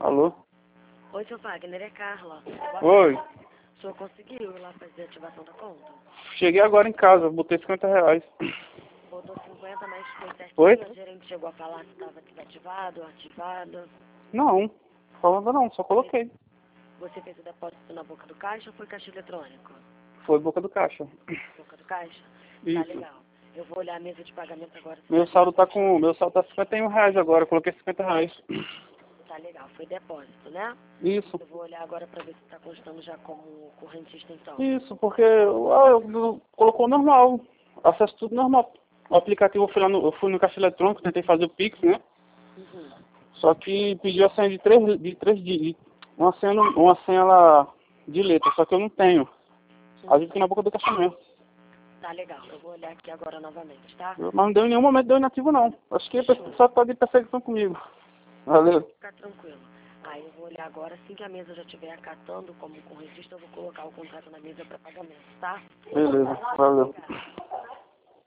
Alô? Oi, seu Wagner, é Carla. Oi. O senhor conseguiu ir lá fazer a ativação da conta? Cheguei agora em casa, botei R$50. Botou 50, mas foi certinho. Oi? O gerente chegou a falar se estava desativado ou ativado. Não, falando não, só coloquei. Você fez o depósito na boca do caixa ou foi caixa eletrônico? Foi boca do caixa. Boca do caixa? Tá Isso. legal. Eu vou olhar a mesa de pagamento agora. Meu saldo tá R$51 agora, eu coloquei R$50. Tá legal, foi depósito, né? Isso. Eu vou olhar agora pra ver se tá constando já como correntista então. Isso, porque colocou normal. Acesso tudo normal. O aplicativo eu fui no caixa eletrônico, tentei fazer o Pix, né? Uhum. Só que pediu a senha de três dígitos. Uma senha lá de letra, só que eu não tenho. Às vezes fica na boca do caixa mesmo. Tá legal, eu vou olhar aqui agora novamente, tá? Mas não deu em nenhum momento, deu inativo não. Acho que a pessoa só tá de perseguição comigo. Valeu. Fica tranquilo. Aí eu vou olhar agora, assim que a mesa já estiver acatando como correntista, eu vou colocar o contrato na mesa para pagamento, tá? Beleza, valeu.